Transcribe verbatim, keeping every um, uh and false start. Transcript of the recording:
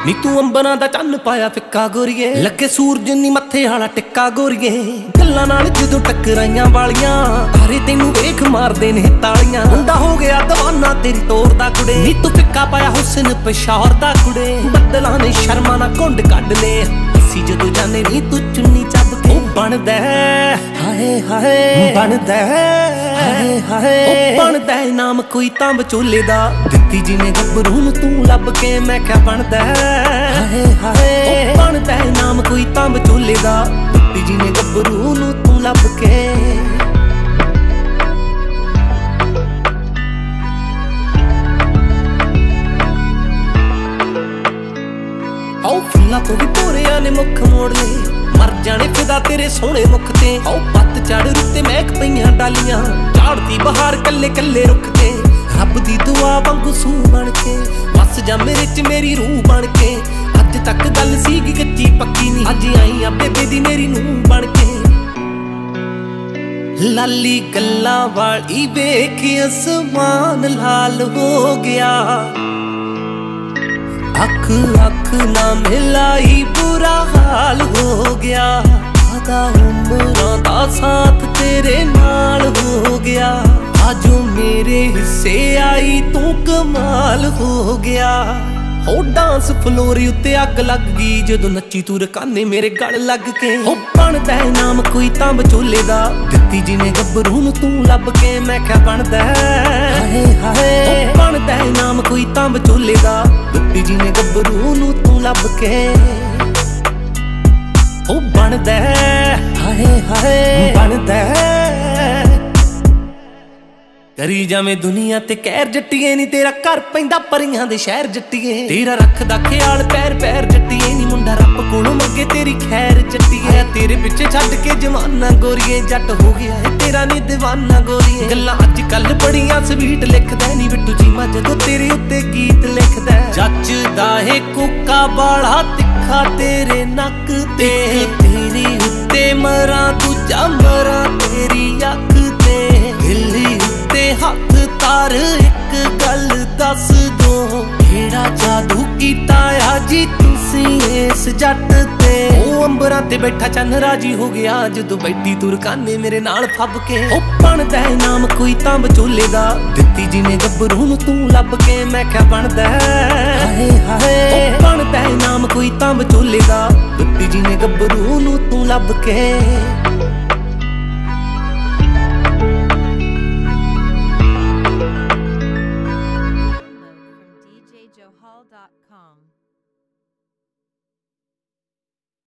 ਨੀ ਤੂੰ ਅੰਬਰਾਂ ਦਾ ਚੰਨ ਪਾਇਆ ਫਿੱਕਾ ਗੋਰੀਏ, ਲੱਗੇ ਸੂਰਜ ਨੀ ਮੱਥੇ ਵਾਲਾ ਟਿੱਕਾ ਗੋਰੀਏ। ਗੱਲਾਂ ਨਾਲ ਜਦੋਂ ਟੱਕਰਾਈਆਂ ਵਾਲੀਆਂ, ਤਾਰੇ ਤੈਨੂੰ ਵੇਖ ਮਾਰਦੇ ਨੇ ਤਾਲੀਆਂ। ਮੁੰਡਾ ਹੋ ਗਿਆ ਦੀਵਾਨਾ ਤੇਰੀ ਤੋਰ ਦਾ ਕੁੜੇ, ਨੀ ਤੂੰ ਫਿੱਕਾ ਪਾਇਆ ਹੁਸਨ ਪਸ਼ੌਰ ਦਾ ਕੁੜੇ। ਬੱਦਲਾਂ ਨੇ ਸ਼ਰਮਾਂ ਨਾਲ ਘੁੰਡ ਕੱਢ ਲਏ, ਅਸੀਂ ਜਦੋਂ ਜਾਣੇ ਨੀ ਤੂੰ ਚੁੰਨੀ ਚੱਬ ਕੇ। ਉਹ ਬਣਦਾ ਹਾਏ ਹਾਏ ਬਣਦਾ ਹਾਏ ਹਾਏ, ਉਹ ਬਣਦਾ ਨਾਮ ਕੋਈ ਤਾਂ ਵਿਚੋਲੇ ਦਾ, ਦਿੱਤੀ ਜੀ ਨੇ ਗੱਭਰੂ ਨੂੰ ਤੂੰ ਲੱਭ ਕੇ। ਮੈਂ ਕਿਹਾ ਬਣਦਾ ਹਾਏ ਹਾਏ, ਉਹ ਬਣਦਾ ਨਾਮ ਕੋਈ ਤਾਂ ਵਿਚੋਲੇ ਦਾ, ਦਿੱਤੀ ਜੀ ਨੇ ਗੱਭਰੂ ਨੂੰ ਤੂੰ ਲੱਭ ਕੇ। ਆਓ ਫੁੱਲਾਂ ਤੋਂ ਵੀ ਤੋਰਿਆਂ ਨੇ ਮੁੱਖ ਮੋੜ ਲਏ, ਮਰ ਜਾਣੇ ਫਿਦਾ ਤੇਰੇ ਸੋਹਣੇ ਮੁੱਖ ਤੇ। ਆਓ ਪੱਤ ਝੜ ਰੁੱਤੇ ਮਹਿਕ ਪਈਆਂ ਡਾਲੀਆਂ, ਝਾੜਦੀ ਬਹਾਰ ਕੱਲੇ ਕੱਲੇ ਰੁੱਖ ਤੇ। ਰੱਬ ਦੀ ਦੁਆ ਵਾਂਗੂ ਸੂ ਬਣ ਕੇ ਵਸ ਜਾ ਮੇਰੇ ਚ ਮੇਰੀ ਰੂਹ ਬਣ ਕੇ। ਅੱਜ ਤੱਕ ਗੱਲ ਸੀਗੀ ਕੱਚੀ ਪੱਕੀ ਨੀ, ਅੱਜ ਆਈ ਆ ਬੇਬੇ ਦੀ ਮੇਰੀ ਨੂੰਹ ਬਣ ਕੇ। ਲਾਲੀ ਗੱਲਾਂ ਵਾਲੀ ਵੇਖ ਅਸਮਾਨ ਲਾਲ ਹੋ ਗਿਆ, ਅੱਖ ਅੱਖ ਨਾ ਮਿਲਾਈ ਬੁਰਾ ਹਾਲ ਹੋ ਗਿਆ। ਆਧਾ ਉਮਰਾਂ ਦਾ ਸਾਥ ਤੇਰੇ ਨਾਲ ਹੋ ਗਿਆ, ਆਜੋ ਮੇਰੇ ਹਿੱਸੇ ਆਈ ਤੂੰ ਕਮਾਲ ਹੋ ਗਿਆ। ਹੋ ਡਾਂਸ ਫਲੋਰ ਉੱਤੇ ਅੱਗ ਲੱਗ ਗਈ, ਜਦੋਂ ਨੱਚੀ ਤੂੰ ਰਕਾਨੇ ਮੇਰੇ ਗਲ ਲੱਗ ਕੇ। ਉਹ ਬਣਦਾ ਨਾਮ ਕੋਈ ਤਾਂ ਵਿਚੋਲੇ ਦਾ, ਦਿੱਤੀ ਜੀ ਨੇ ਗੱਭਰੂ ਨੂੰ ਤੂੰ ਲੱਭ ਕੇ। ਮੈਂ ਕਿਹਾ ਬਣਦਾ ਹਾਏ ਹਾਏ, ਉਹ ਬਣਦਾ ਨਾਮ ਕੋਈ ਤਾਂ ਵਿਚੋਲੇ ਦਾ, ਦਿੱਤੀ ਜੀ ਨੇ ਗੱਭਰੂ ਨੂੰ ਤੂੰ ਲੱਭ ਕੇ। ਉਹ ਬਣਦਾ ਹਾਏ ਹਾਏ ਬਣਦਾ, ਕਰੀ ਜਾਵੇਂ ਦੁਨੀਆ ਤੇ ਕਹਿਰ ਜੱਟੀਏ ਨੀ, ਤੇਰਾ ਘਰ ਪੈਂਦਾ ਪਰੀਆਂ ਦੇ ਸ਼ਹਿਰ ਜੱਟੀਏ। ਤੇਰਾ ਰੱਖਦਾ ਖਿਆਲ ਪੈਰ ਪੈਰ ਜੱਟੀਏ ਨੀ, ਮੁੰਡਾ ਰੱਬ ਕੋਲੋਂ ਮੰਗੇ ਤੇਰੀ ਖੈਰ ਜੱਟੀਏ। ਤੇਰੇ ਪਿੱਛੇ ਛੱਡ ਕੇ ਜਮਾਨਾ ਗੋਰੀਏ, ਜੱਟ ਹੋ ਗਿਆ ਏ ਤੇਰਾ ਨੀ ਦੀਵਾਨਾ ਗੋਰੀਏ। ਗੱਲਾਂ ਅੱਜ ਕੱਲ ਬੜੀਆਂ ਸਵੀਟ ਲਿਖਦਾ ਨੀ ਬਿੱਟੂ ਚੀਮਾ, ਜਦੋਂ ਤੇਰੇ ਉੱਤੇ ਗੀਤ ਲਿਖਦਾ। ਜੱਚਦਾ ਏ ਕੋਕਾ ਬਾਲਾ ਤਿੱਖਾ ਤੇਰੇ ਨੱਕ ਤੇ, ਤੇਰੀ ਉੱਤੇ ਮਰਾਂ ਦੂਜਾ ਮਰਾਂ ਤੇਰੀ ਅੱਖ ਤੇ। ਦਿੱਲੀ ਤੇ ਹੱਥ ਤਾਰ ਇੱਕ ਗੱਲ ਦੱਸ ਦੋ, ਕਿਹੜਾ ਜਾਦੂ ਕੀਤਾ ਆ ਜੀ ਤੁਸੀਂ ਇਸ ਜੱਟ ਤੇ। ਉਹ ਅੰਬਰਾਂ ਤੇ ਬੈਠਾ ਚੰਨ ਰਾਜੀ ਹੋ ਗਿਆ, ਜਦੋਂ ਬੈਠੀ ਤੂੰ ਰਕਾਨੇ ਮੇਰੇ ਨਾਲ ਫੱਬ ਕੇ। ਉਹ ਬਣਦਾ ਨਾਮ ਕੋਈ ਤਾਂ ਵਿਚੋਲੇ ਦਾ, ਦਿੱਤੀ ਜੀ ਨੇ ਗੱਭਰੂ ਨੂੰ ਤੂੰ ਲੱਭ ਕੇ। ਮੈਂ ਕਿਹਾ ਬਣਦਾ ਹਾਏ ਹਾਏ, ਉਹ ਬਣਦਾ ਨਾਮ ਕੋਈ ਤਾਂ ਵਿਚੋਲੇ ਦਾ, ਦਿੱਤੀ ਜੀ ਨੇ ਗੱਭਰੂ ਨੂੰ ਤੂੰ ਲੱਭ ਕੇ। D J Johal dot com